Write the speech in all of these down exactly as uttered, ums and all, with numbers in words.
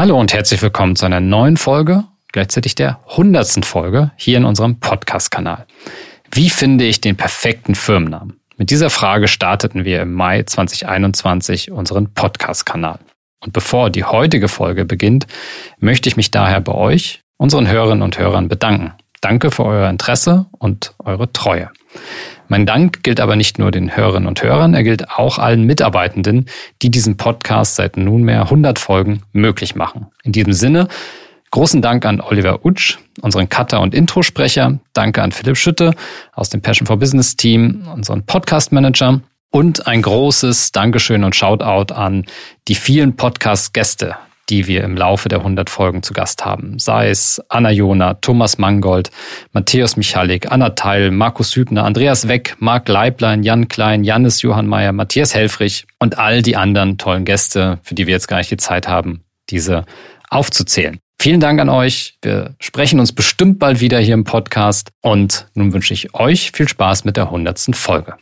Hallo und herzlich willkommen zu einer neuen Folge, gleichzeitig der hundertsten Folge hier in unserem Podcast-Kanal. Wie finde ich den perfekten Firmennamen? Mit dieser Frage starteten wir im Mai zwanzig einundzwanzig unseren Podcast-Kanal. Und bevor die heutige Folge beginnt, möchte ich mich daher bei euch, unseren Hörerinnen und Hörern, bedanken. Danke für euer Interesse und eure Treue. Mein Dank gilt aber nicht nur den Hörerinnen und Hörern, er gilt auch allen Mitarbeitenden, die diesen Podcast seit nunmehr hundert Folgen möglich machen. In diesem Sinne, großen Dank an Oliver Utsch, unseren Cutter und Introsprecher. Danke an Philipp Schütte aus dem Passion for Business Team, unseren Podcast Manager. Und ein großes Dankeschön und Shoutout an die vielen Podcast-Gäste, die wir im Laufe der hundert Folgen zu Gast haben. Sei es Anna Jona, Thomas Mangold, Matthäus Michalik, Anna Theil, Markus Hübner, Andreas Weck, Marc Leiblein, Jan Klein, Jannis Johann Meyer, Matthias Helfrich und all die anderen tollen Gäste, für die wir jetzt gar nicht die Zeit haben, diese aufzuzählen. Vielen Dank an euch. Wir sprechen uns bestimmt bald wieder hier im Podcast. Und nun wünsche ich euch viel Spaß mit der hundertsten Folge.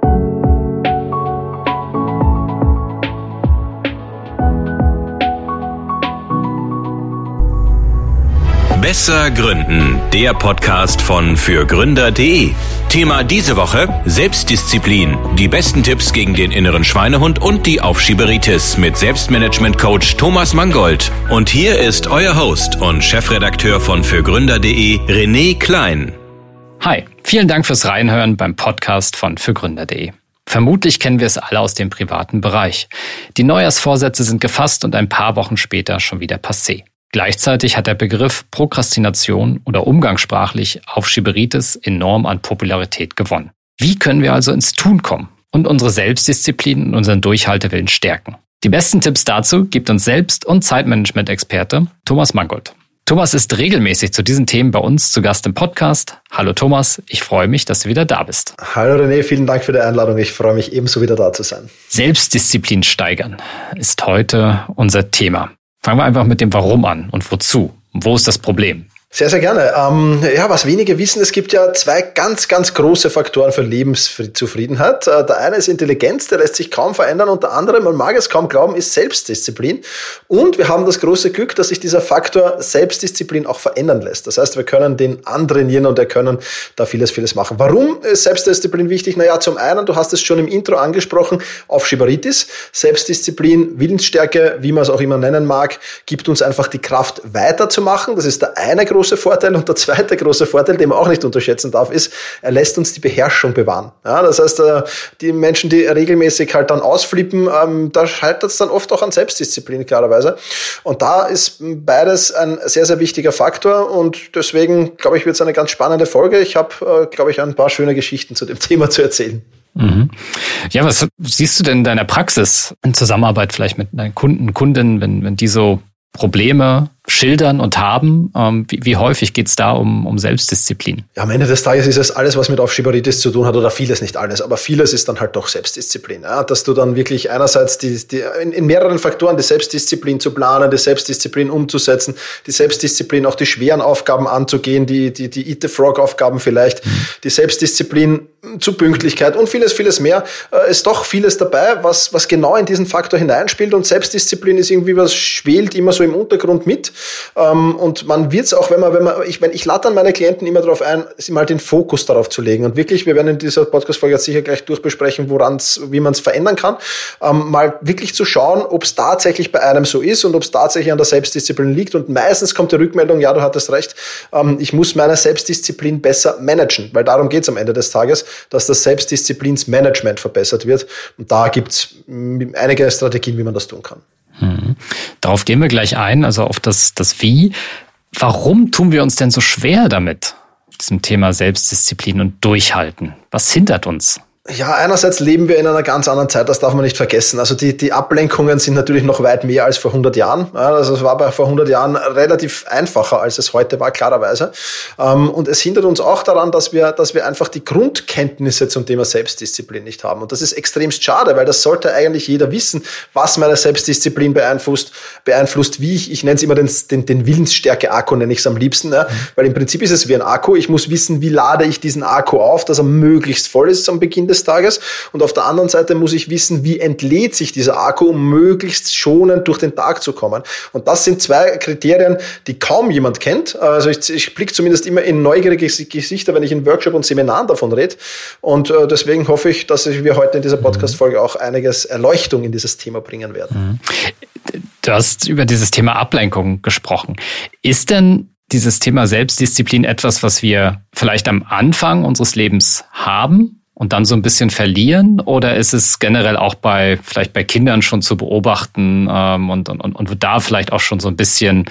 Besser Gründen, der Podcast von fürgründer punkt de. Thema diese Woche: Selbstdisziplin. Die besten Tipps gegen den inneren Schweinehund und die Aufschieberitis mit Selbstmanagement-Coach Thomas Mangold. Und hier ist euer Host und Chefredakteur von fürgründer punkt de, René Klein. Hi, vielen Dank fürs Reinhören beim Podcast von fürgründer punkt de. Vermutlich kennen wir es alle aus dem privaten Bereich. Die Neujahrsvorsätze sind gefasst und ein paar Wochen später schon wieder passé. Gleichzeitig hat der Begriff Prokrastination oder umgangssprachlich Aufschieberitis enorm an Popularität gewonnen. Wie können wir also ins Tun kommen und unsere Selbstdisziplin und unseren Durchhaltewillen stärken? Die besten Tipps dazu gibt uns Selbst- und Zeitmanagement-Experte Thomas Mangold. Thomas ist regelmäßig zu diesen Themen bei uns zu Gast im Podcast. Hallo Thomas, ich freue mich, dass du wieder da bist. Hallo René, vielen Dank für die Einladung. Ich freue mich ebenso wieder da zu sein. Selbstdisziplin steigern ist heute unser Thema. Fangen wir einfach mit dem Warum an und wozu. Wo ist das Problem? Sehr, sehr gerne. Ähm, ja, was wenige wissen, es gibt ja zwei ganz, ganz große Faktoren für Lebenszufriedenheit. Äh, der eine ist Intelligenz, der lässt sich kaum verändern, und der andere, man mag es kaum glauben, ist Selbstdisziplin. Und wir haben das große Glück, dass sich dieser Faktor Selbstdisziplin auch verändern lässt. Das heißt, wir können den antrainieren und wir können da vieles, vieles machen. Warum ist Selbstdisziplin wichtig? Naja, zum einen, du hast es schon im Intro angesprochen, Aufschieberitis. Selbstdisziplin, Willensstärke, wie man es auch immer nennen mag, gibt uns einfach die Kraft weiterzumachen. Das ist der eine große große Vorteil. Und der zweite große Vorteil, den man auch nicht unterschätzen darf, ist, er lässt uns die Beherrschung bewahren. Ja, das heißt, die Menschen, die regelmäßig halt dann ausflippen, ähm, da scheitert es dann oft auch an Selbstdisziplin, klarerweise. Und da ist beides ein sehr, sehr wichtiger Faktor, und deswegen, glaube ich, wird es eine ganz spannende Folge. Ich habe, äh, glaube ich, ein paar schöne Geschichten zu dem Thema zu erzählen. Mhm. Ja, was siehst du denn in deiner Praxis in Zusammenarbeit vielleicht mit deinen Kunden, Kundinnen, wenn, wenn die so Probleme schildern und haben? Ähm, wie, wie häufig geht es da um, um Selbstdisziplin? Ja, am Ende des Tages ist es alles, was mit Aufschieberitis zu tun hat, oder vieles, nicht alles, aber vieles ist dann halt doch Selbstdisziplin. Ja? Dass du dann wirklich einerseits die, die, in, in mehreren Faktoren die Selbstdisziplin zu planen, die Selbstdisziplin umzusetzen, die Selbstdisziplin auch die schweren Aufgaben anzugehen, die, die, die Eat-the-Frog-Aufgaben vielleicht, mhm. die Selbstdisziplin zu Pünktlichkeit und vieles, vieles mehr. Äh, ist doch vieles dabei, was, was genau in diesen Faktor hineinspielt, und Selbstdisziplin ist irgendwie was, schwelt immer so im Untergrund mit. Ähm, und man wird es auch, wenn man, wenn man, ich, wenn ich lade dann meine Klienten immer darauf ein, mal den Fokus darauf zu legen. Und wirklich, wir werden in dieser Podcast-Folge jetzt sicher gleich durchbesprechen, woran's, wie man es verändern kann. Ähm, mal wirklich zu schauen, ob es tatsächlich bei einem so ist und ob es tatsächlich an der Selbstdisziplin liegt. Und meistens kommt die Rückmeldung, ja, du hattest recht, ähm, ich muss meine Selbstdisziplin besser managen, weil darum geht es am Ende des Tages, dass das Selbstdisziplinsmanagement verbessert wird. Und da gibt es einige Strategien, wie man das tun kann. Hm. Darauf gehen wir gleich ein, also auf das, das Wie. Warum tun wir uns denn so schwer damit, diesem Thema Selbstdisziplin und Durchhalten? Was hindert uns? Ja, einerseits leben wir in einer ganz anderen Zeit, das darf man nicht vergessen. Also die, die Ablenkungen sind natürlich noch weit mehr als vor hundert Jahren. Also es war bei vor hundert Jahren relativ einfacher, als es heute war, klarerweise. Und es hindert uns auch daran, dass wir, dass wir einfach die Grundkenntnisse zum Thema Selbstdisziplin nicht haben. Und das ist extremst schade, weil das sollte eigentlich jeder wissen, was meine Selbstdisziplin beeinflusst, beeinflusst, wie ich, ich nenne es immer den, den, den Willensstärke-Akku, nenne ich es am liebsten, ja? Weil im Prinzip ist es wie ein Akku. Ich muss wissen, wie lade ich diesen Akku auf, dass er möglichst voll ist am Beginn des des Tages. Und auf der anderen Seite muss ich wissen, wie entlädt sich dieser Akku, um möglichst schonend durch den Tag zu kommen. Und das sind zwei Kriterien, die kaum jemand kennt. Also ich, ich blicke zumindest immer in neugierige Gesichter, wenn ich in Workshop und Seminaren davon rede. Und äh, deswegen hoffe ich, dass wir heute in dieser Podcast-Folge auch einiges Erleuchtung in dieses Thema bringen werden. Du hast über dieses Thema Ablenkung gesprochen. Ist denn dieses Thema Selbstdisziplin etwas, was wir vielleicht am Anfang unseres Lebens haben und dann so ein bisschen verlieren? Oder ist es generell auch bei vielleicht bei Kindern schon zu beobachten ähm, und, und, und da vielleicht auch schon so ein bisschen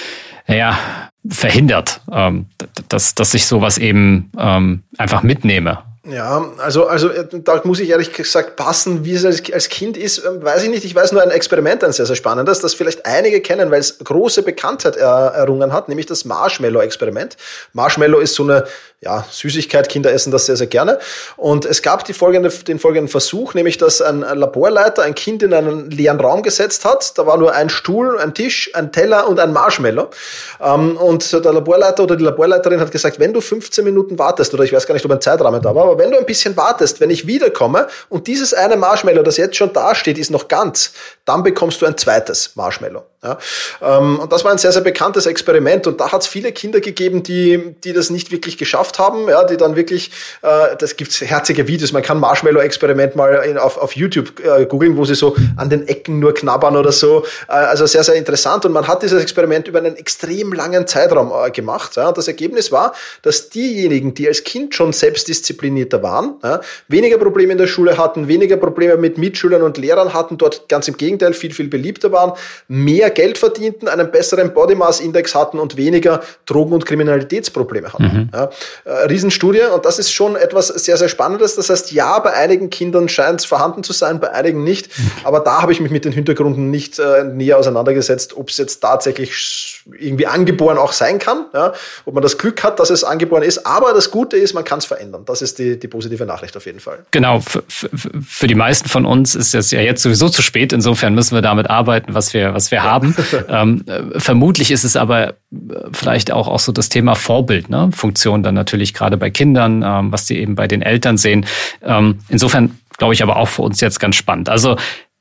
ja, verhindert, ähm, dass, dass ich sowas eben ähm, einfach mitnehme? Ja, also, also da muss ich ehrlich gesagt passen, wie es als, als Kind ist, weiß ich nicht. Ich weiß nur ein Experiment, ein sehr, sehr spannendes, das vielleicht einige kennen, weil es große Bekanntheit er, errungen hat, nämlich das Marshmallow-Experiment. Marshmallow ist so eine ja, Süßigkeit, Kinder essen das sehr, sehr gerne. Und es gab die folgende, den folgenden Versuch, nämlich dass ein Laborleiter ein Kind in einen leeren Raum gesetzt hat. Da war nur ein Stuhl, ein Tisch, ein Teller und ein Marshmallow. Und der Laborleiter oder die Laborleiterin hat gesagt, wenn du fünfzehn Minuten wartest, oder ich weiß gar nicht, ob ein Zeitrahmen da war, aber wenn du ein bisschen wartest, wenn ich wiederkomme und dieses eine Marshmallow, das jetzt schon da steht, ist noch ganz, dann bekommst du ein zweites Marshmallow. Ja, ähm, und das war ein sehr, sehr bekanntes Experiment und da hat es viele Kinder gegeben, die die das nicht wirklich geschafft haben, ja, die dann wirklich, äh, das gibt's herzige Videos, man kann Marshmallow-Experiment mal in, auf, auf YouTube äh, googeln, wo sie so an den Ecken nur knabbern oder so, äh, also sehr, sehr interessant und man hat dieses Experiment über einen extrem langen Zeitraum äh, gemacht, ja, und das Ergebnis war, dass diejenigen, die als Kind schon selbstdisziplinierter waren, ja, weniger Probleme in der Schule hatten, weniger Probleme mit Mitschülern und Lehrern hatten, dort ganz im Gegenteil viel, viel beliebter waren, mehr Geld verdienten, einen besseren Body Mass Index hatten und weniger Drogen- und Kriminalitätsprobleme hatten. Mhm. Ja, äh, Riesenstudie und das ist schon etwas sehr, sehr Spannendes. Das heißt, ja, bei einigen Kindern scheint es vorhanden zu sein, bei einigen nicht. Mhm. Aber da habe ich mich mit den Hintergründen nicht äh, näher auseinandergesetzt, ob es jetzt tatsächlich irgendwie angeboren auch sein kann, ja, ob man das Glück hat, dass es angeboren ist. Aber das Gute ist, man kann es verändern. Das ist die, die positive Nachricht auf jeden Fall. Genau, für, für, für die meisten von uns ist es ja jetzt sowieso zu spät. Insofern müssen wir damit arbeiten, was wir, was wir haben. ähm, äh, vermutlich ist es aber vielleicht auch, auch so das Thema Vorbild, ne? Funktion dann natürlich gerade bei Kindern, ähm, was die eben bei den Eltern sehen. Ähm, insofern glaube ich aber auch für uns jetzt ganz spannend. Also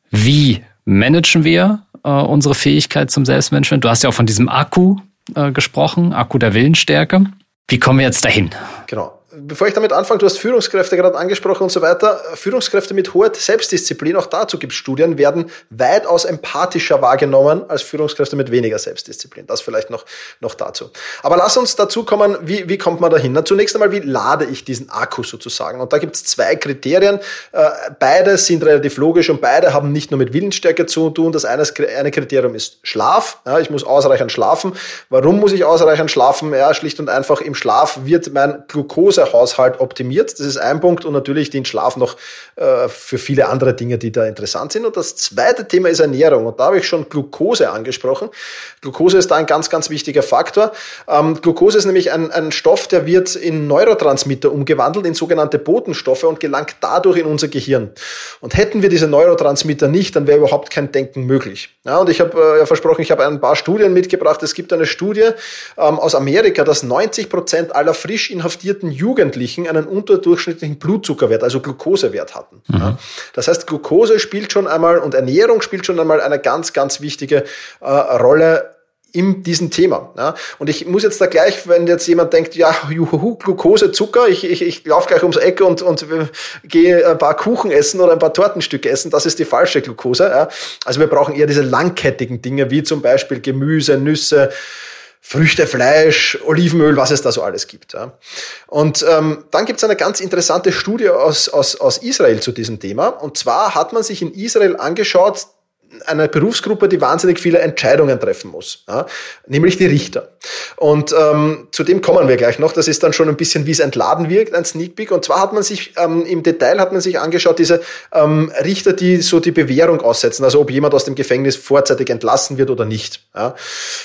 wie managen wir äh, unsere Fähigkeit zum Selbstmanagement? Du hast ja auch von diesem Akku äh, gesprochen, Akku der Willensstärke. Wie kommen wir jetzt dahin? Genau. Bevor ich damit anfange, du hast Führungskräfte gerade angesprochen und so weiter. Führungskräfte mit hoher Selbstdisziplin, auch dazu gibt es Studien, werden weitaus empathischer wahrgenommen als Führungskräfte mit weniger Selbstdisziplin. Das vielleicht noch, noch dazu. Aber lass uns dazu kommen, wie, wie kommt man dahin? Na, zunächst einmal, wie lade ich diesen Akku sozusagen? Und da gibt es zwei Kriterien. Äh, beide sind relativ logisch und beide haben nicht nur mit Willensstärke zu tun. Das eine, eine Kriterium ist Schlaf. Ja, ich muss ausreichend schlafen. Warum muss ich ausreichend schlafen? Ja, schlicht und einfach im Schlaf wird mein Glukose Haushalt optimiert. Das ist ein Punkt und natürlich dient Schlaf noch äh, für viele andere Dinge, die da interessant sind. Und das zweite Thema ist Ernährung. Und da habe ich schon Glukose angesprochen. Glukose ist da ein ganz, ganz wichtiger Faktor. Ähm, Glukose ist nämlich ein, ein Stoff, der wird in Neurotransmitter umgewandelt, in sogenannte Botenstoffe und gelangt dadurch in unser Gehirn. Und hätten wir diese Neurotransmitter nicht, dann wäre überhaupt kein Denken möglich. Ja, und ich habe äh, ja versprochen, ich habe ein paar Studien mitgebracht. Es gibt eine Studie ähm, aus Amerika, dass neunzig Prozent aller frisch inhaftierten Jugendlichen einen unterdurchschnittlichen Blutzuckerwert, also Glukosewert hatten. Mhm. Ja. Das heißt, Glukose spielt schon einmal und Ernährung spielt schon einmal eine ganz, ganz wichtige äh, Rolle in diesem Thema. Ja. Und ich muss jetzt da gleich, wenn jetzt jemand denkt, ja, juhu, Glukose, Zucker, ich, ich, ich laufe gleich ums Eck und, und gehe ein paar Kuchen essen oder ein paar Tortenstücke essen, das ist die falsche Glukose. Ja. Also wir brauchen eher diese langkettigen Dinge, wie zum Beispiel Gemüse, Nüsse, Früchte, Fleisch, Olivenöl, was es da so alles gibt. Ja. Und ähm, dann gibt es eine ganz interessante Studie aus, aus, aus Israel zu diesem Thema. Und zwar hat man sich in Israel angeschaut, eine Berufsgruppe, die wahnsinnig viele Entscheidungen treffen muss, ja, nämlich die Richter. Und ähm, zu dem kommen wir gleich noch. Das ist dann schon ein bisschen, wie es entladen wirkt, ein Sneak Peek. Und zwar hat man sich ähm, im Detail hat man sich angeschaut, diese ähm, Richter, die so die Bewährung aussetzen, also ob jemand aus dem Gefängnis vorzeitig entlassen wird oder nicht. Ja.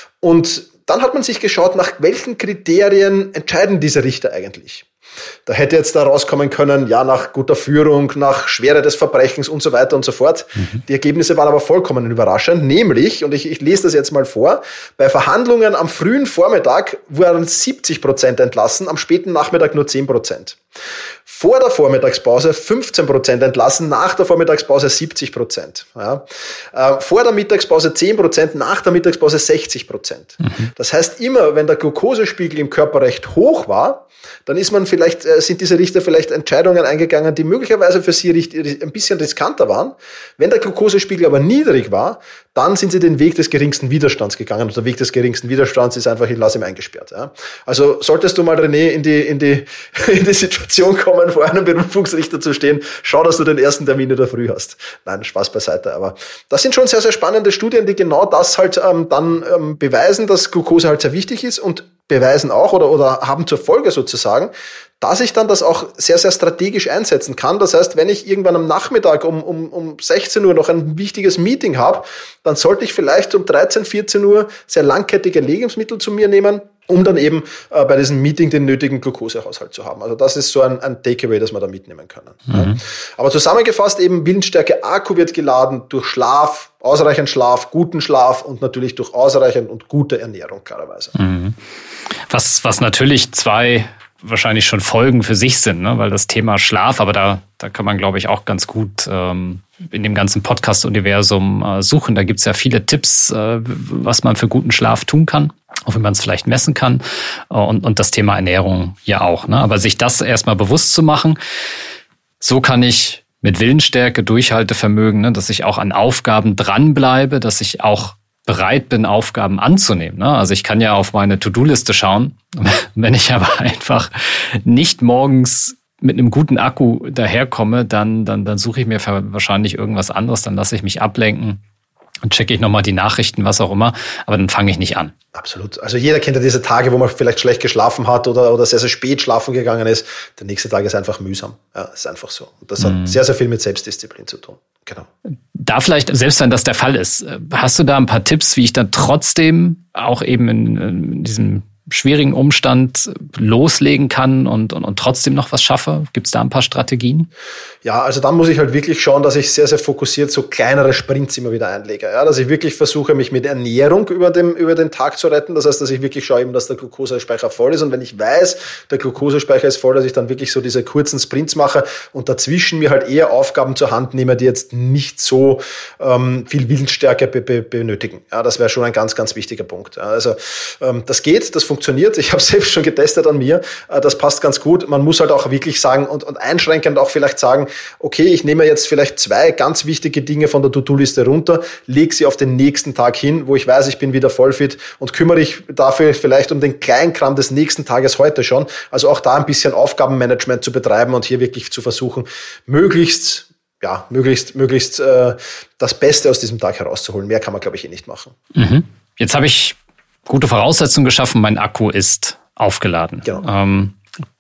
Und dann hat man sich geschaut, nach welchen Kriterien entscheiden diese Richter eigentlich. Da hätte jetzt da rauskommen können, ja, nach guter Führung, nach Schwere des Verbrechens und so weiter und so fort. Mhm. Die Ergebnisse waren aber vollkommen überraschend, nämlich, und ich, ich lese das jetzt mal vor, bei Verhandlungen am frühen Vormittag wurden siebzig Prozent entlassen, am späten Nachmittag nur zehn Prozent. vor der Vormittagspause fünfzehn Prozent entlassen, nach der Vormittagspause siebzig Prozent. Ja. Äh, vor der Mittagspause zehn Prozent, nach der Mittagspause sechzig Prozent. Mhm. Das heißt, immer wenn der Glukosespiegel im Körper recht hoch war, dann ist man vielleicht, äh, sind diese Richter vielleicht Entscheidungen eingegangen, die möglicherweise für sie ein bisschen riskanter waren. Wenn der Glukosespiegel aber niedrig war, dann sind sie den Weg des geringsten Widerstands gegangen. Und der Weg des geringsten Widerstands ist einfach, ich lasse ihn eingesperrt. Ja. Also solltest du mal, René, in die, in die, in die Situation kommen, vor einem Berufungsrichter zu stehen, schau, dass du den ersten Termin in der Früh hast. Nein, Spaß beiseite. Aber das sind schon sehr, sehr spannende Studien, die genau das halt ähm, dann ähm, beweisen, dass Glucose halt sehr wichtig ist und beweisen auch oder, oder haben zur Folge sozusagen, dass ich dann das auch sehr, sehr strategisch einsetzen kann. Das heißt, wenn ich irgendwann am Nachmittag um, um, um sechzehn Uhr noch ein wichtiges Meeting habe, dann sollte ich vielleicht um dreizehn, vierzehn Uhr sehr langkettige Lebensmittel zu mir nehmen, um dann eben äh, bei diesem Meeting den nötigen Glukosehaushalt zu haben. Also das ist so ein, ein Takeaway, das wir da mitnehmen können. Mhm. Ja. Aber zusammengefasst eben, Willensstärke-Akku wird geladen durch Schlaf, ausreichend Schlaf, guten Schlaf und natürlich durch ausreichend und gute Ernährung, klarerweise. Mhm. Was, was natürlich zwei wahrscheinlich schon Folgen für sich sind, ne? Weil das Thema Schlaf, aber da, da kann man, glaube ich, auch ganz gut ähm, in dem ganzen Podcast-Universum äh, suchen. Da gibt's ja viele Tipps, äh, was man für guten Schlaf tun kann, auch wenn man es vielleicht messen kann. Äh, und, und das Thema Ernährung ja auch. Ne? Aber sich das erstmal bewusst zu machen, so kann ich mit Willensstärke, Durchhaltevermögen, ne, dass ich auch an Aufgaben dranbleibe, dass ich auch bereit bin, Aufgaben anzunehmen. Also ich kann ja auf meine To-Do-Liste schauen. Wenn ich aber einfach nicht morgens mit einem guten Akku daherkomme, dann, dann, dann suche ich mir wahrscheinlich irgendwas anderes, dann lasse ich mich ablenken und checke ich nochmal die Nachrichten, was auch immer, aber dann fange ich nicht an. Absolut. Also jeder kennt ja diese Tage, wo man vielleicht schlecht geschlafen hat oder, oder sehr, sehr spät schlafen gegangen ist. Der nächste Tag ist einfach mühsam. Ja, ist einfach so. Und das hat mhm. sehr, sehr viel mit Selbstdisziplin zu tun. Genau. Da vielleicht, selbst wenn das der Fall ist, hast du da ein paar Tipps, wie ich dann trotzdem auch eben in, in diesem schwierigen Umstand loslegen kann und, und, und trotzdem noch was schaffe? Gibt es da ein paar Strategien? Ja, also dann muss ich halt wirklich schauen, dass ich sehr, sehr fokussiert so kleinere Sprints immer wieder einlege. Ja, dass ich wirklich versuche, mich mit Ernährung über, dem, über den Tag zu retten. Das heißt, dass ich wirklich schaue, eben, dass der Glukosespeicher voll ist. Und wenn ich weiß, der Glukosespeicher ist voll, dass ich dann wirklich so diese kurzen Sprints mache und dazwischen mir halt eher Aufgaben zur Hand nehme, die jetzt nicht so ähm, viel Willensstärke be- be- benötigen. Ja, das wäre schon ein ganz, ganz wichtiger Punkt. Ja, also ähm, das geht, das funktioniert. Funktioniert. Ich habe es selbst schon getestet an mir. Das passt ganz gut. Man muss halt auch wirklich sagen und, und einschränkend auch vielleicht sagen, okay, ich nehme jetzt vielleicht zwei ganz wichtige Dinge von der To-Do-Liste runter, lege sie auf den nächsten Tag hin, wo ich weiß, ich bin wieder vollfit und kümmere ich dafür vielleicht um den Kleinkram des nächsten Tages heute schon. Also auch da ein bisschen Aufgabenmanagement zu betreiben und hier wirklich zu versuchen, möglichst ja, möglichst, möglichst äh, das Beste aus diesem Tag herauszuholen. Mehr kann man, glaube ich, eh nicht machen. Mhm. Jetzt habe ich gute Voraussetzungen geschaffen, mein Akku ist aufgeladen. Genau. Ähm,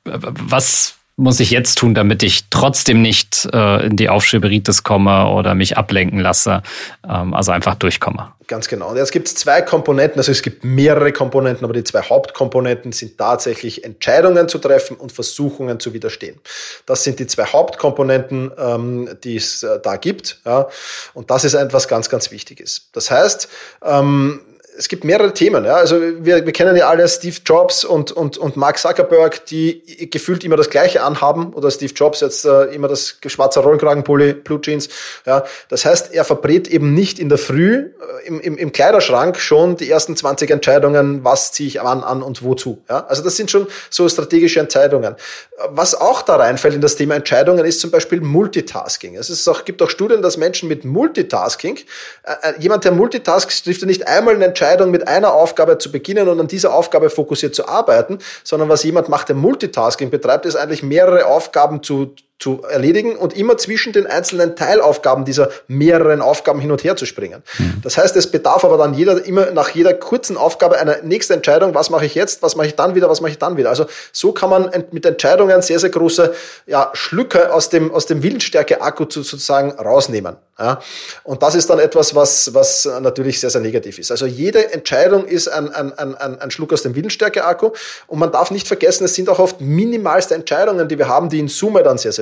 was muss ich jetzt tun, damit ich trotzdem nicht äh, in die Aufschieberitis komme oder mich ablenken lasse, ähm, also einfach durchkomme? Ganz genau. Und jetzt gibt es zwei Komponenten, also es gibt mehrere Komponenten, aber die zwei Hauptkomponenten sind tatsächlich Entscheidungen zu treffen und Versuchungen zu widerstehen. Das sind die zwei Hauptkomponenten, ähm, die es äh, da gibt. Ja. Und das ist etwas ganz, ganz Wichtiges. Das heißt, ähm, es gibt mehrere Themen. Ja. Also wir, wir kennen ja alle Steve Jobs und, und, und Mark Zuckerberg, die gefühlt immer das Gleiche anhaben. Oder Steve Jobs jetzt äh, immer das schwarze Rollkragenpulli, Blue Jeans. Ja. Das heißt, er verbrät eben nicht in der Früh äh, im, im, im Kleiderschrank schon die ersten zwanzig Entscheidungen, was ziehe ich an, an und wozu. Ja. Also das sind schon so strategische Entscheidungen. Was auch da reinfällt in das Thema Entscheidungen, ist zum Beispiel Multitasking. Es ist auch, gibt auch Studien, dass Menschen mit Multitasking, äh, jemand, der multitaskt, trifft ja nicht einmal eine Entscheidung, mit einer Aufgabe zu beginnen und an dieser Aufgabe fokussiert zu arbeiten, sondern was jemand macht, der Multitasking betreibt, ist eigentlich mehrere Aufgaben zu zu erledigen und immer zwischen den einzelnen Teilaufgaben dieser mehreren Aufgaben hin und her zu springen. Mhm. Das heißt, es bedarf aber dann jeder immer nach jeder kurzen Aufgabe einer nächsten Entscheidung, was mache ich jetzt, was mache ich dann wieder, was mache ich dann wieder. Also so kann man mit Entscheidungen sehr, sehr große ja, Schlücke aus dem, aus dem Willensstärke-Akku sozusagen rausnehmen. Ja. Und das ist dann etwas, was, was natürlich sehr, sehr negativ ist. Also jede Entscheidung ist ein, ein, ein, ein Schluck aus dem Willensstärke-Akku und man darf nicht vergessen, es sind auch oft minimalste Entscheidungen, die wir haben, die in Summe dann sehr, sehr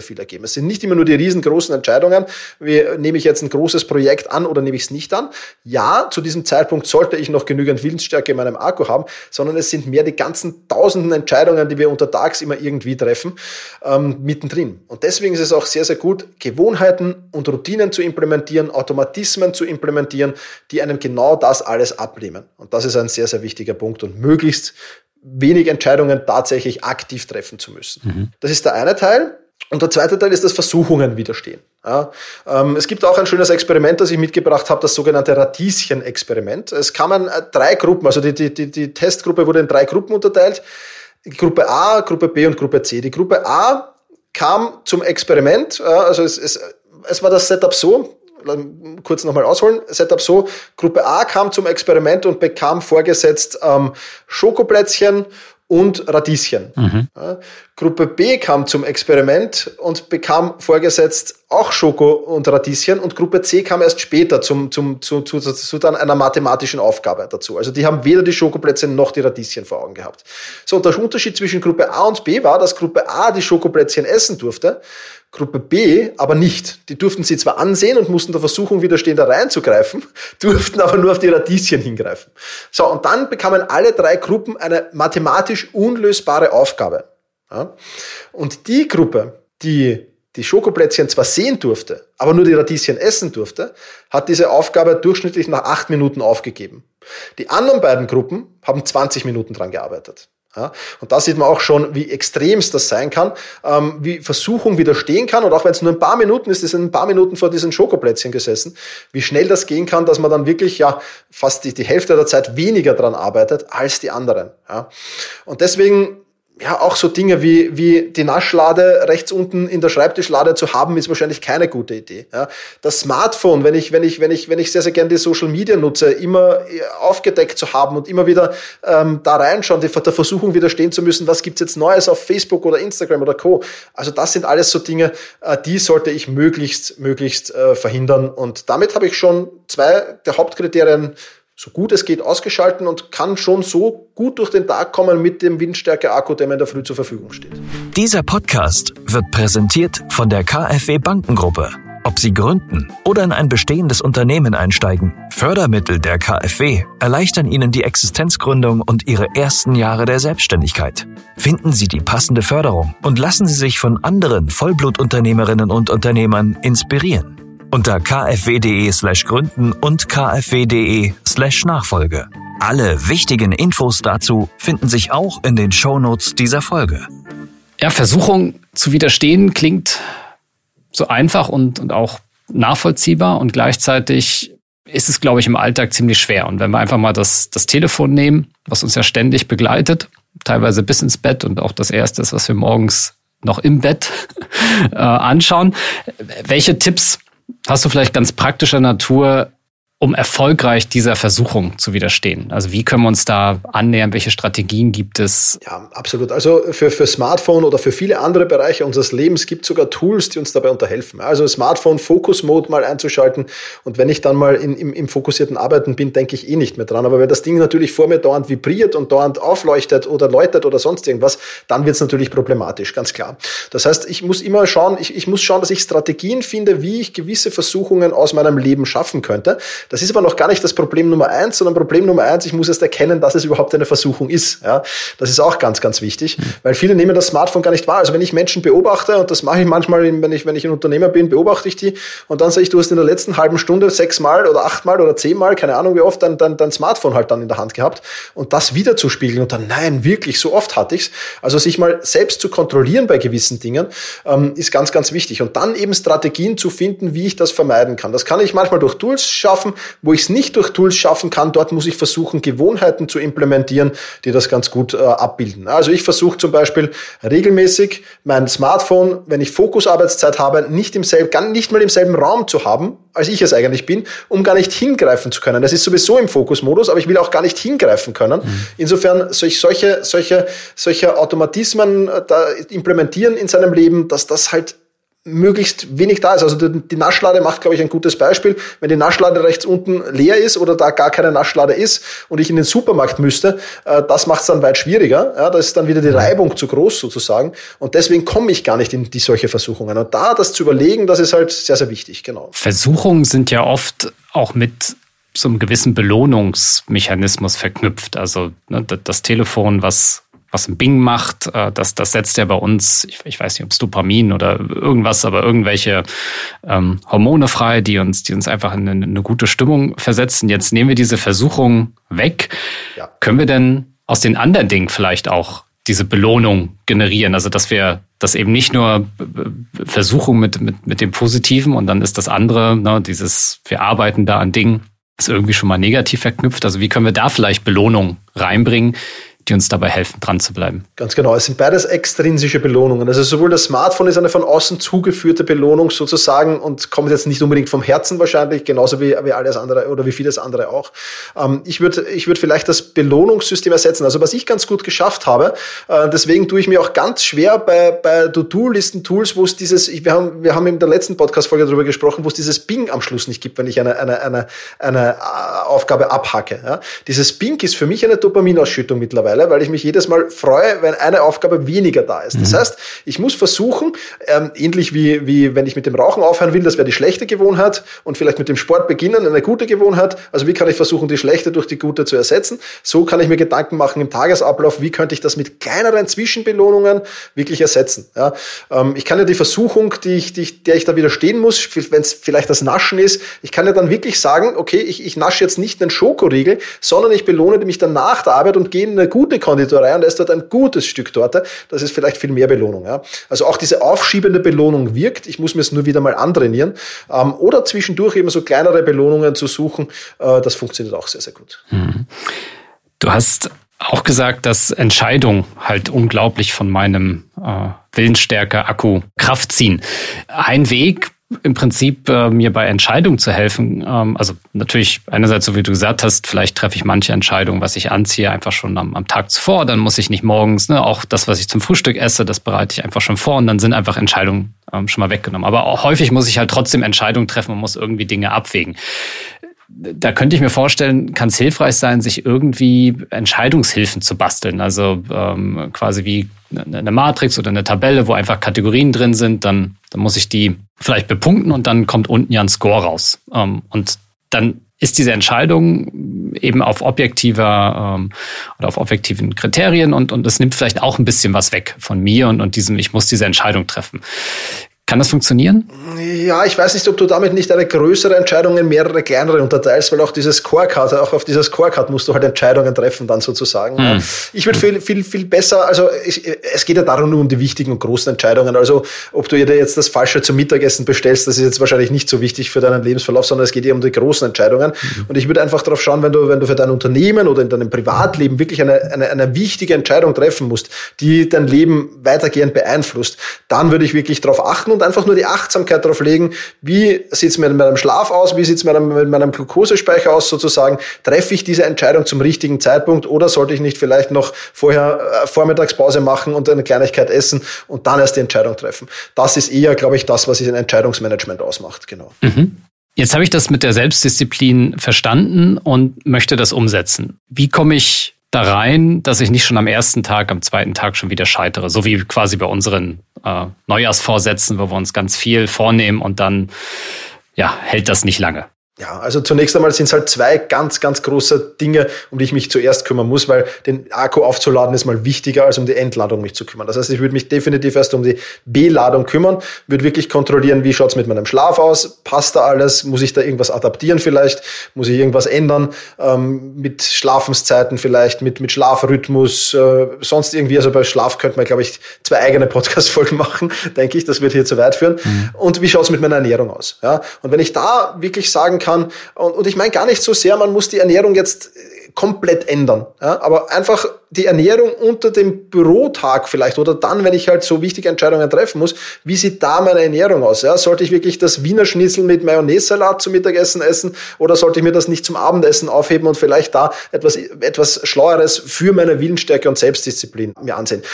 viel ergeben. Es sind nicht immer nur die riesengroßen Entscheidungen, wie nehme ich jetzt ein großes Projekt an oder nehme ich es nicht an. Ja, zu diesem Zeitpunkt sollte ich noch genügend Willensstärke in meinem Akku haben, sondern es sind mehr die ganzen tausenden Entscheidungen, die wir untertags immer irgendwie treffen, ähm, mittendrin. Und deswegen ist es auch sehr, sehr gut, Gewohnheiten und Routinen zu implementieren, Automatismen zu implementieren, die einem genau das alles abnehmen. Und das ist ein sehr, sehr wichtiger Punkt und möglichst wenig Entscheidungen tatsächlich aktiv treffen zu müssen. Mhm. Das ist der eine Teil. Und der zweite Teil ist das Versuchungen widerstehen. Ja, ähm, es gibt auch ein schönes Experiment, das ich mitgebracht habe, das sogenannte Radieschen-Experiment. Es kamen äh, drei Gruppen, also die, die, die, die Testgruppe wurde in drei Gruppen unterteilt. Gruppe A, Gruppe B und Gruppe C. Die Gruppe A kam zum Experiment, äh, also es, es, es war das Setup so, kurz nochmal ausholen, Setup so, Gruppe A kam zum Experiment und bekam vorgesetzt ähm, Schokoplätzchen und Radieschen. Mhm. Ja, Gruppe B kam zum Experiment und bekam vorgesetzt auch Schoko und Radieschen und Gruppe C kam erst später zum, zum, zu, zu, zu, zu dann einer mathematischen Aufgabe dazu. Also die haben weder die Schokoplätzchen noch die Radieschen vor Augen gehabt. So, und der Unterschied zwischen Gruppe A und B war, dass Gruppe A die Schokoplätzchen essen durfte, Gruppe B aber nicht. Die durften sie zwar ansehen und mussten der Versuchung widerstehen, da reinzugreifen, durften aber nur auf die Radieschen hingreifen. So, und dann bekamen alle drei Gruppen eine mathematisch unlösbare Aufgabe. Ja? Und die Gruppe, die die Schokoplätzchen zwar sehen durfte, aber nur die Radieschen essen durfte, hat diese Aufgabe durchschnittlich nach acht Minuten aufgegeben. Die anderen beiden Gruppen haben zwanzig Minuten dran gearbeitet. Ja, und da sieht man auch schon, wie extremst das sein kann, ähm, wie Versuchung widerstehen kann. Und auch wenn es nur ein paar Minuten ist, ist ein paar Minuten vor diesen Schokoplätzchen gesessen, wie schnell das gehen kann, dass man dann wirklich ja fast die, die Hälfte der Zeit weniger dran arbeitet als die anderen. Ja. Und deswegen ja, auch so Dinge wie, wie die Naschlade rechts unten in der Schreibtischlade zu haben, ist wahrscheinlich keine gute Idee. Ja. Das Smartphone, wenn ich, wenn ich, wenn ich, wenn ich sehr, sehr gerne die Social Media nutze, immer aufgedeckt zu haben und immer wieder ähm, da reinschauen, die, der Versuchung widerstehen zu müssen, was gibt's jetzt Neues auf Facebook oder Instagram oder Co. Also das sind alles so Dinge, äh, die sollte ich möglichst, möglichst äh, verhindern. Und damit habe ich schon zwei der Hauptkriterien so gut es geht ausgeschalten und kann schon so gut durch den Tag kommen mit dem Windstärke-Akku, der mir in der Früh zur Verfügung steht. Dieser Podcast wird präsentiert von der KfW Bankengruppe. Ob Sie gründen oder in ein bestehendes Unternehmen einsteigen, Fördermittel der KfW erleichtern Ihnen die Existenzgründung und Ihre ersten Jahre der Selbstständigkeit. Finden Sie die passende Förderung und lassen Sie sich von anderen Vollblutunternehmerinnen und Unternehmern inspirieren. Unter kfw.de slash gründen und kfw.de slash Nachfolge. Alle wichtigen Infos dazu finden sich auch in den Shownotes dieser Folge. Ja, Versuchung zu widerstehen klingt so einfach und, und auch nachvollziehbar und gleichzeitig ist es, glaube ich, im Alltag ziemlich schwer. Und wenn wir einfach mal das, das Telefon nehmen, was uns ja ständig begleitet, teilweise bis ins Bett und auch das Erste ist, was wir morgens noch im Bett äh, anschauen. Welche Tipps hast du vielleicht ganz praktischer Natur, um erfolgreich dieser Versuchung zu widerstehen? Also wie können wir uns da annähern? Welche Strategien gibt es? Ja, absolut. Also für, für Smartphone oder für viele andere Bereiche unseres Lebens gibt es sogar Tools, die uns dabei unterhelfen. Also Smartphone Focus Mode mal einzuschalten und wenn ich dann mal in, im, im fokussierten Arbeiten bin, denke ich eh nicht mehr dran. Aber wenn das Ding natürlich vor mir dauernd vibriert und dauernd aufleuchtet oder läutet oder sonst irgendwas, dann wird es natürlich problematisch, ganz klar. Das heißt, ich muss immer schauen, ich, ich muss schauen, dass ich Strategien finde, wie ich gewisse Versuchungen aus meinem Leben schaffen könnte. Das ist aber noch gar nicht das Problem Nummer eins, sondern Problem Nummer eins, ich muss erst erkennen, dass es überhaupt eine Versuchung ist. Ja, das ist auch ganz, ganz wichtig, weil viele nehmen das Smartphone gar nicht wahr. Also wenn ich Menschen beobachte, und das mache ich manchmal, wenn ich, wenn ich ein Unternehmer bin, beobachte ich die und dann sage ich, du hast in der letzten halben Stunde sechsmal oder achtmal oder zehnmal, keine Ahnung wie oft, dein, dein, dein Smartphone halt dann in der Hand gehabt und das wieder zu spiegeln und dann, nein, wirklich, so oft hatte ich's. Also sich mal selbst zu kontrollieren bei gewissen Dingen, ähm, ist ganz, ganz wichtig. Und dann eben Strategien zu finden, wie ich das vermeiden kann. Das kann ich manchmal durch Tools schaffen, wo ich es nicht durch Tools schaffen kann, dort muss ich versuchen, Gewohnheiten zu implementieren, die das ganz gut äh, abbilden. Also ich versuche zum Beispiel regelmäßig mein Smartphone, wenn ich Fokusarbeitszeit habe, nicht im selben, gar nicht mal im selben Raum zu haben, als ich es eigentlich bin, um gar nicht hingreifen zu können. Das ist sowieso im Fokusmodus, aber ich will auch gar nicht hingreifen können. Mhm. Insofern soll ich solche, solche, solche Automatismen da implementieren in seinem Leben, dass das halt möglichst wenig da ist. Also die, die Naschlade macht, glaube ich, ein gutes Beispiel. Wenn die Naschlade rechts unten leer ist oder da gar keine Naschlade ist und ich in den Supermarkt müsste, äh, das macht es dann weit schwieriger. Ja, da ist dann wieder die Reibung zu groß sozusagen. Und deswegen komme ich gar nicht in die solche Versuchungen. Und da das zu überlegen, das ist halt sehr, sehr wichtig. Genau. Versuchungen sind ja oft auch mit so einem gewissen Belohnungsmechanismus verknüpft. Also ne, das Telefon, was was ein Bing macht, das, das setzt ja bei uns, ich, ich weiß nicht, ob es Dopamin oder irgendwas, aber irgendwelche ähm, Hormone frei, die uns, die uns einfach in eine, eine gute Stimmung versetzen. Jetzt nehmen wir diese Versuchung weg. Ja. Können wir denn aus den anderen Dingen vielleicht auch diese Belohnung generieren? Also, dass wir das eben nicht nur Versuchung mit, mit, mit dem Positiven und dann ist das andere, ne, dieses, wir arbeiten da an Dingen, ist irgendwie schon mal negativ verknüpft. Also, wie können wir da vielleicht Belohnung reinbringen, die uns dabei helfen, dran zu bleiben? Ganz genau. Es sind beides extrinsische Belohnungen. Also sowohl das Smartphone ist eine von außen zugeführte Belohnung sozusagen und kommt jetzt nicht unbedingt vom Herzen wahrscheinlich, genauso wie, wie alles andere oder wie vieles andere auch. Ähm, ich würde ich würde vielleicht das Belohnungssystem ersetzen. Also was ich ganz gut geschafft habe, äh, deswegen tue ich mir auch ganz schwer bei, bei To-Do-Listen-Tools, wo es dieses, wir haben, wir haben in der letzten Podcast-Folge darüber gesprochen, wo es dieses Bing am Schluss nicht gibt, wenn ich eine, eine, eine, eine Aufgabe abhacke. Ja? Dieses Bing ist für mich eine Dopaminausschüttung mittlerweile, weil ich mich jedes Mal freue, wenn eine Aufgabe weniger da ist. Das heißt, ich muss versuchen, ähm, ähnlich wie, wie wenn ich mit dem Rauchen aufhören will, das wäre die schlechte Gewohnheit, und vielleicht mit dem Sport beginnen, eine gute Gewohnheit. Also wie kann ich versuchen, die schlechte durch die gute zu ersetzen? So kann ich mir Gedanken machen im Tagesablauf, wie könnte ich das mit kleineren Zwischenbelohnungen wirklich ersetzen? Ja, ähm, ich kann ja die Versuchung, die ich, die ich, der ich da widerstehen muss, wenn es vielleicht das Naschen ist, ich kann ja dann wirklich sagen, okay, ich, ich nasche jetzt nicht einen Schokoriegel, sondern ich belohne mich dann nach der Arbeit und gehe in eine gute Konditorei und esse dort ein gutes Stück Torte. Das ist vielleicht viel mehr Belohnung. Ja. Also auch diese aufschiebende Belohnung wirkt. Ich muss mir es nur wieder mal antrainieren. Ähm, oder zwischendurch eben so kleinere Belohnungen zu suchen. Äh, das funktioniert auch sehr, sehr gut. Du hast auch gesagt, dass Entscheidungen halt unglaublich von meinem äh, Willensstärke-Akku Kraft ziehen. Ein Weg, im Prinzip äh, mir bei Entscheidungen zu helfen. Ähm, also natürlich einerseits, so wie du gesagt hast, vielleicht treffe ich manche Entscheidungen, was ich anziehe, einfach schon am, am Tag zuvor. Dann muss ich nicht morgens, ne, auch das, was ich zum Frühstück esse, das bereite ich einfach schon vor und dann sind einfach Entscheidungen ähm, schon mal weggenommen. Aber auch häufig muss ich halt trotzdem Entscheidungen treffen und muss irgendwie Dinge abwägen. Da könnte ich mir vorstellen, kann es hilfreich sein, sich irgendwie Entscheidungshilfen zu basteln. Also ähm, quasi wie eine Matrix oder eine Tabelle, wo einfach Kategorien drin sind. Dann, dann muss ich die vielleicht bepunkten und dann kommt unten ja ein Score raus. Ähm, und dann ist diese Entscheidung eben auf objektiver ähm, oder auf objektiven Kriterien und und es nimmt vielleicht auch ein bisschen was weg von mir und und diesem, ich muss diese Entscheidung treffen. Kann das funktionieren? Ja, ich weiß nicht, ob du damit nicht eine größere Entscheidung in mehrere kleinere unterteilst, weil auch diese Scorecard, auch auf dieser Scorecard musst du halt Entscheidungen treffen dann sozusagen. Mhm. Ich würde viel, viel, viel besser, also ich, es geht ja darum nur um die wichtigen und großen Entscheidungen. Also ob du dir jetzt das Falsche zum Mittagessen bestellst, das ist jetzt wahrscheinlich nicht so wichtig für deinen Lebensverlauf, sondern es geht eher um die großen Entscheidungen. Mhm. Und ich würde einfach darauf schauen, wenn du, wenn du für dein Unternehmen oder in deinem Privatleben wirklich eine, eine, eine wichtige Entscheidung treffen musst, die dein Leben weitergehend beeinflusst, dann würde ich wirklich darauf achten und einfach nur die Achtsamkeit darauf legen, wie sieht es mit meinem Schlaf aus, wie sieht es mit meinem, mit meinem Glukosespeicher aus sozusagen, treffe ich diese Entscheidung zum richtigen Zeitpunkt oder sollte ich nicht vielleicht noch vorher äh, Vormittagspause machen und eine Kleinigkeit essen und dann erst die Entscheidung treffen. Das ist eher, glaube ich, das, was ein Entscheidungsmanagement ausmacht. Genau. Mhm. Jetzt habe ich das mit der Selbstdisziplin verstanden und möchte das umsetzen. Wie komme ich da rein, dass ich nicht schon am ersten Tag, am zweiten Tag schon wieder scheitere? So wie quasi bei unseren äh, Neujahrsvorsätzen, wo wir uns ganz viel vornehmen und dann ja, hält das nicht lange. Ja, also zunächst einmal sind es halt zwei ganz, ganz große Dinge, um die ich mich zuerst kümmern muss, weil den Akku aufzuladen ist mal wichtiger, als um die Entladung mich zu kümmern. Das heißt, ich würde mich definitiv erst um die Beladung kümmern, würde wirklich kontrollieren, wie schaut's mit meinem Schlaf aus, passt da alles, muss ich da irgendwas adaptieren vielleicht, muss ich irgendwas ändern, ähm, mit Schlafenszeiten vielleicht, mit mit Schlafrhythmus, äh, sonst irgendwie, also bei Schlaf könnte man, glaube ich, zwei eigene Podcast-Folgen machen, denke ich, das wird hier zu weit führen. Mhm. Und wie schaut's mit meiner Ernährung aus? Ja, und wenn ich da wirklich sagen kann, kann. Und, und ich meine gar nicht so sehr, man muss die Ernährung jetzt komplett ändern. Ja? Aber einfach die Ernährung unter dem Bürotag vielleicht oder dann, wenn ich halt so wichtige Entscheidungen treffen muss, wie sieht da meine Ernährung aus? Ja? Sollte ich wirklich das Wiener Schnitzel mit Mayonnaise-Salat zum Mittagessen essen oder sollte ich mir das nicht zum Abendessen aufheben und vielleicht da etwas, etwas Schlaueres für meine Willensstärke und Selbstdisziplin mir ansehen?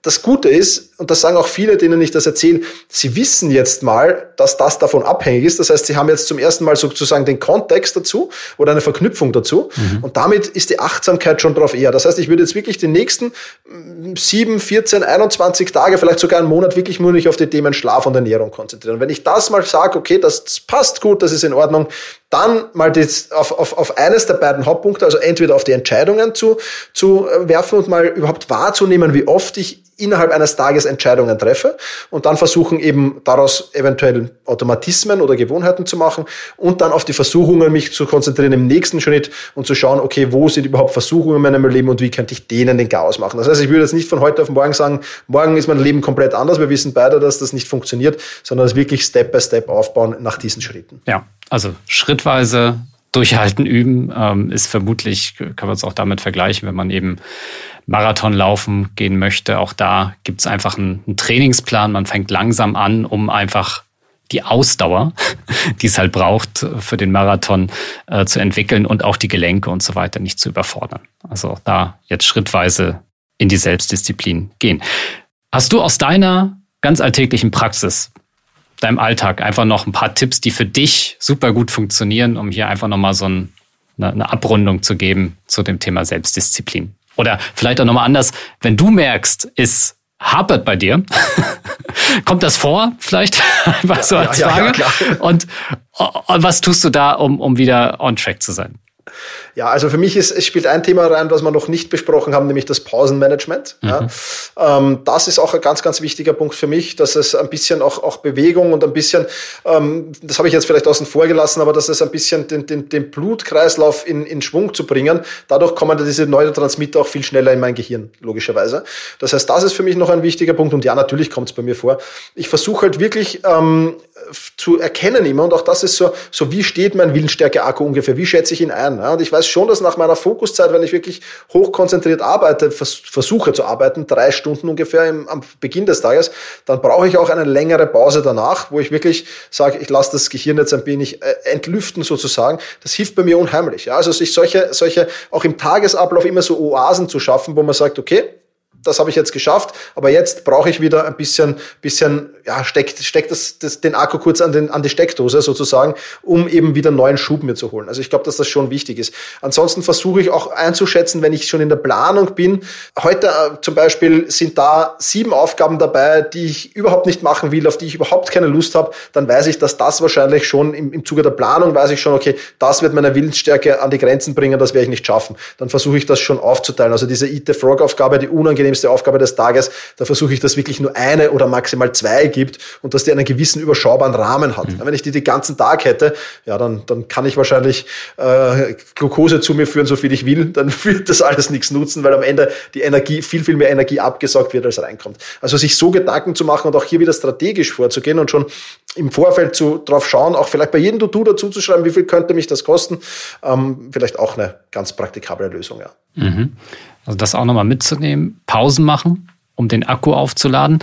das Gute ist, und das sagen auch viele, denen ich das erzähle, sie wissen jetzt mal, dass das davon abhängig ist. Das heißt, sie haben jetzt zum ersten Mal sozusagen den Kontext dazu oder eine Verknüpfung dazu. Mhm. Und damit ist die Achtsamkeit schon drauf eher. Das heißt, ich würde jetzt wirklich die nächsten sieben, vierzehn, einundzwanzig Tage, vielleicht sogar einen Monat wirklich nur nicht auf die Themen Schlaf und Ernährung konzentrieren. Und wenn ich das mal sage, okay, das passt gut, das ist in Ordnung, dann mal das auf, auf, auf eines der beiden Hauptpunkte, also entweder auf die Entscheidungen zu, zu werfen und mal überhaupt wahrzunehmen, wie oft ich innerhalb eines Tages Entscheidungen treffe und dann versuchen eben daraus eventuell Automatismen oder Gewohnheiten zu machen und dann auf die Versuchungen mich zu konzentrieren im nächsten Schritt und zu schauen, okay, wo sind überhaupt Versuchungen in meinem Leben und wie könnte ich denen den Chaos machen. Das heißt, ich würde jetzt nicht von heute auf morgen sagen, morgen ist mein Leben komplett anders, wir wissen beide, dass das nicht funktioniert, sondern es wirklich Step by Step aufbauen nach diesen Schritten. Ja, also schrittweise durchhalten, üben, ähm, ist vermutlich, kann man es auch damit vergleichen, wenn man eben Marathon laufen gehen möchte. Auch da gibt es einfach einen, einen Trainingsplan. Man fängt langsam an, um einfach die Ausdauer, die es halt braucht, für den Marathon äh, zu entwickeln und auch die Gelenke und so weiter nicht zu überfordern. Also auch da jetzt schrittweise in die Selbstdisziplin gehen. Hast du aus deiner ganz alltäglichen Praxis, deinem Alltag, einfach noch ein paar Tipps, die für dich super gut funktionieren, um hier einfach nochmal so ein, eine, eine Abrundung zu geben zu dem Thema Selbstdisziplin? Oder vielleicht auch nochmal anders, wenn du merkst, es hapert bei dir, kommt das vor vielleicht? Einfach so als ja, Frage. Ja, ja, klar. Und, und was tust du da, um, um wieder on track zu sein? Ja, also für mich ist, es spielt ein Thema rein, was wir noch nicht besprochen haben, nämlich das Pausenmanagement. Mhm. Ja, ähm, das ist auch ein ganz, ganz wichtiger Punkt für mich, dass es ein bisschen auch, auch Bewegung und ein bisschen, ähm, das habe ich jetzt vielleicht außen vor gelassen, aber dass es ein bisschen den, den, den Blutkreislauf in, in Schwung zu bringen. Dadurch kommen diese Neurotransmitter auch viel schneller in mein Gehirn, logischerweise. Das heißt, das ist für mich noch ein wichtiger Punkt und ja, natürlich kommt es bei mir vor. Ich versuche halt wirklich ähm, zu erkennen immer und auch das ist so, so wie steht mein Willensstärke-Akku ungefähr, wie schätze ich ihn ein? Ja, und ich weiß schon, dass nach meiner Fokuszeit, wenn ich wirklich hochkonzentriert arbeite, vers- versuche zu arbeiten, drei Stunden ungefähr im, am Beginn des Tages, dann brauche ich auch eine längere Pause danach, wo ich wirklich sage, ich lasse das Gehirn jetzt ein wenig äh, entlüften sozusagen. Das hilft bei mir unheimlich. Ja, also sich solche, solche auch im Tagesablauf immer so Oasen zu schaffen, wo man sagt, okay, das habe ich jetzt geschafft, aber jetzt brauche ich wieder ein bisschen, bisschen, ja, steckt, steckt das, das, den Akku kurz an den, an die Steckdose sozusagen, um eben wieder neuen Schub mir zu holen. Also ich glaube, dass das schon wichtig ist. Ansonsten versuche ich auch einzuschätzen, wenn ich schon in der Planung bin. Heute äh, zum Beispiel sind da sieben Aufgaben dabei, die ich überhaupt nicht machen will, auf die ich überhaupt keine Lust habe. Dann weiß ich, dass das wahrscheinlich schon im, im Zuge der Planung weiß ich schon, okay, das wird meine Willensstärke an die Grenzen bringen, das werde ich nicht schaffen. Dann versuche ich das schon aufzuteilen. Also diese Eat the Frog-Aufgabe, die unangenehm Aufgabe des Tages, da versuche ich, dass wirklich nur eine oder maximal zwei gibt und dass die einen gewissen überschaubaren Rahmen hat. Mhm. Wenn ich die den ganzen Tag hätte, ja, dann, dann kann ich wahrscheinlich äh, Glucose zu mir führen, so viel ich will, dann wird das alles nichts nutzen, weil am Ende die Energie, viel, viel mehr Energie abgesaugt wird, als reinkommt. Also sich so Gedanken zu machen und auch hier wieder strategisch vorzugehen und schon im Vorfeld zu drauf schauen, auch vielleicht bei jedem To-Do dazu zu schreiben, wie viel könnte mich das kosten, ähm, vielleicht auch eine ganz praktikable Lösung, ja. Mhm. Also das auch nochmal mitzunehmen, Pausen machen, um den Akku aufzuladen.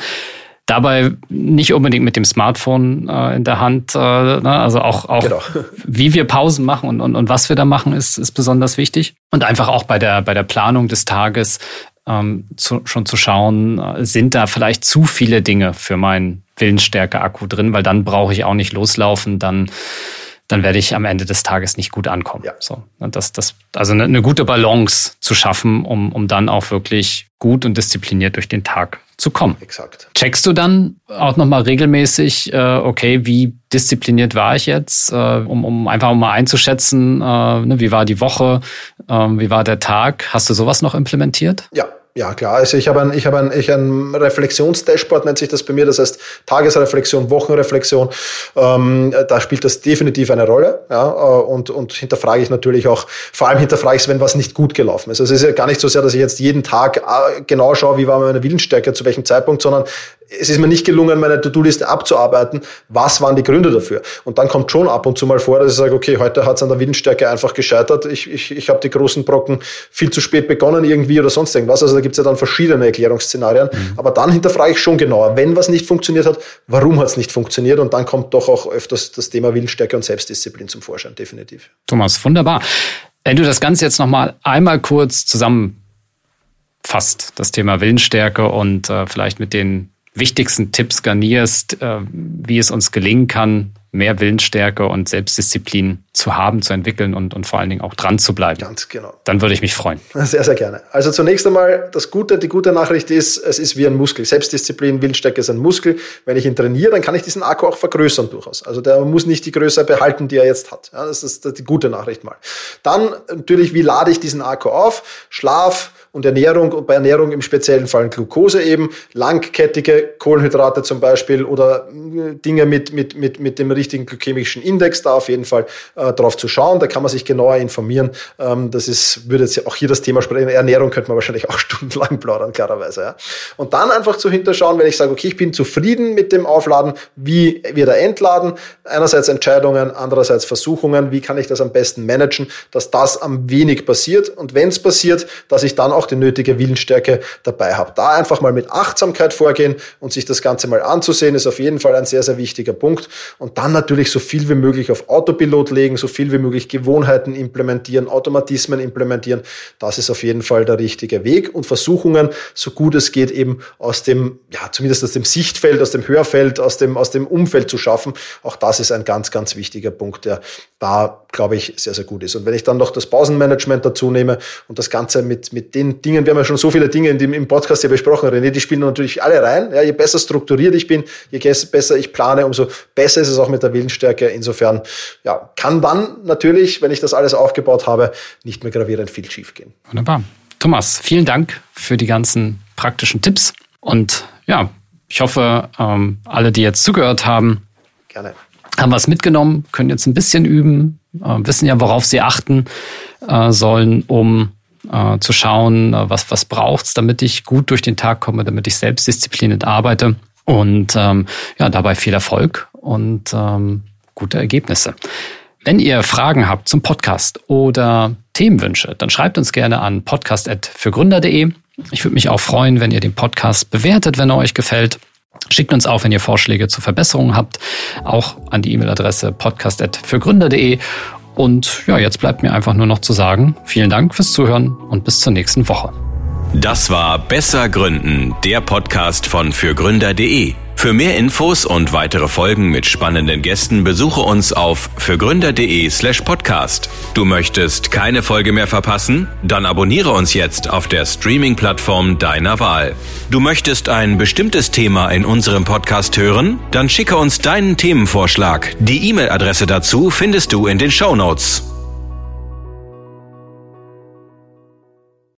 Dabei nicht unbedingt mit dem Smartphone äh, in der Hand, äh, ne? Also auch, auch genau. Wie wir Pausen machen und, und, und was wir da machen, ist, ist besonders wichtig. Und einfach auch bei der, bei der Planung des Tages ähm, zu, schon zu schauen, sind da vielleicht zu viele Dinge für meinen Willensstärke-Akku drin, weil dann brauche ich auch nicht loslaufen, dann dann werde ich am Ende des Tages nicht gut ankommen. Ja. So, das, das, also eine, eine gute Balance zu schaffen, um, um dann auch wirklich gut und diszipliniert durch den Tag zu kommen. Exakt. Checkst du dann auch nochmal regelmäßig, äh, okay, wie diszipliniert war ich jetzt, äh, um, um einfach mal einzuschätzen, äh, ne, wie war die Woche, äh, wie war der Tag? Hast du sowas noch implementiert? Ja. Ja, klar. Also ich habe ein, ich habe ein, ich ein Reflexionsdashboard, nennt sich das bei mir. Das heißt Tagesreflexion, Wochenreflexion. Ähm, da spielt das definitiv eine Rolle. Ja, und, und hinterfrage ich natürlich auch, vor allem hinterfrage ich es, wenn was nicht gut gelaufen ist. Also es ist ja gar nicht so sehr, dass ich jetzt jeden Tag genau schaue, wie war meine Willensstärke, zu welchem Zeitpunkt, sondern es ist mir nicht gelungen, meine To-Do-Liste abzuarbeiten. Was waren die Gründe dafür? Und dann kommt schon ab und zu mal vor, dass ich sage, okay, heute hat es an der Willensstärke einfach gescheitert. Ich, ich, ich habe die großen Brocken viel zu spät begonnen irgendwie oder sonst irgendwas. Also da gibt es ja dann verschiedene Erklärungsszenarien. Mhm. Aber dann hinterfrage ich schon genauer, wenn was nicht funktioniert hat, warum hat es nicht funktioniert? Und dann kommt doch auch öfters das Thema Willensstärke und Selbstdisziplin zum Vorschein, definitiv. Thomas, wunderbar. Wenn du das Ganze jetzt nochmal einmal kurz zusammen fasst, das Thema Willensstärke und äh, vielleicht mit den wichtigsten Tipps garnierst, äh, wie es uns gelingen kann, mehr Willensstärke und Selbstdisziplin zu haben, zu entwickeln und, und vor allen Dingen auch dran zu bleiben. Ganz genau. Dann würde ich mich freuen. Sehr, sehr gerne. Also zunächst einmal, das Gute, die gute Nachricht ist, es ist wie ein Muskel. Selbstdisziplin, Willensstärke ist ein Muskel. Wenn ich ihn trainiere, dann kann ich diesen Akku auch vergrößern durchaus. Also der muss nicht die Größe behalten, die er jetzt hat. Ja, das ist die gute Nachricht mal. Dann natürlich, wie lade ich diesen Akku auf? Schlaf und Ernährung, und bei Ernährung im speziellen Fall Glucose eben, langkettige Kohlenhydrate zum Beispiel oder Dinge mit, mit, mit, mit dem richtigen glykämischen Index, da auf jeden Fall äh, drauf zu schauen. Da kann man sich genauer informieren. Ähm, das ist, würde jetzt auch hier das Thema sprechen. Ernährung könnte man wahrscheinlich auch stundenlang plaudern, klarerweise. Ja. Und dann einfach zu hinterschauen, wenn ich sage, okay, ich bin zufrieden mit dem Aufladen, wie wird er entladen? Einerseits Entscheidungen, andererseits Versuchungen. Wie kann ich das am besten managen, dass das am wenig passiert? Und wenn es passiert, dass ich dann auch die nötige Willensstärke dabei habe. Da einfach mal mit Achtsamkeit vorgehen und sich das Ganze mal anzusehen, ist auf jeden Fall ein sehr, sehr wichtiger Punkt. Und dann natürlich so viel wie möglich auf Autopilot legen, so viel wie möglich Gewohnheiten implementieren, Automatismen implementieren. Das ist auf jeden Fall der richtige Weg. Und Versuchungen, so gut es geht, eben aus dem, ja, zumindest aus dem Sichtfeld, aus dem Hörfeld, aus dem, aus dem Umfeld zu schaffen. Auch das ist ein ganz, ganz wichtiger Punkt, der da, glaube ich, sehr, sehr gut ist. Und wenn ich dann noch das Pausenmanagement dazu nehme und das Ganze mit, mit den Dingen, wir haben ja schon so viele Dinge in dem, im Podcast hier besprochen, René, die spielen natürlich alle rein. Ja, je besser strukturiert ich bin, je besser ich plane, umso besser ist es auch mit der Willensstärke. Insofern, ja, kann dann natürlich, wenn ich das alles aufgebaut habe, nicht mehr gravierend viel schiefgehen. Wunderbar. Thomas, vielen Dank für die ganzen praktischen Tipps. Und ja, ich hoffe, ähm, alle, die jetzt zugehört haben, gerne. Haben was mitgenommen, können jetzt ein bisschen üben, äh, wissen ja, worauf sie achten äh, sollen, um äh, zu schauen, äh, was, was braucht's, damit ich gut durch den Tag komme, damit ich selbstdiszipliniert arbeite und ähm, ja, dabei viel Erfolg und ähm, gute Ergebnisse. Wenn ihr Fragen habt zum Podcast oder Themenwünsche, dann schreibt uns gerne an podcast at fürgründer punkt de. Ich würde mich auch freuen, wenn ihr den Podcast bewertet, wenn er euch gefällt. Schickt uns auch, wenn ihr Vorschläge zur Verbesserung habt, auch an die E-Mail-Adresse podcast at fürgründer punkt de. Und ja, jetzt bleibt mir einfach nur noch zu sagen, vielen Dank fürs Zuhören und bis zur nächsten Woche. Das war Besser Gründen, der Podcast von fürgründer punkt de. Für mehr Infos und weitere Folgen mit spannenden Gästen besuche uns auf fürgründer punkt de slash podcast. Du möchtest keine Folge mehr verpassen? Dann abonniere uns jetzt auf der Streaming-Plattform deiner Wahl. Du möchtest ein bestimmtes Thema in unserem Podcast hören? Dann schicke uns deinen Themenvorschlag. Die E-Mail-Adresse dazu findest du in den Shownotes.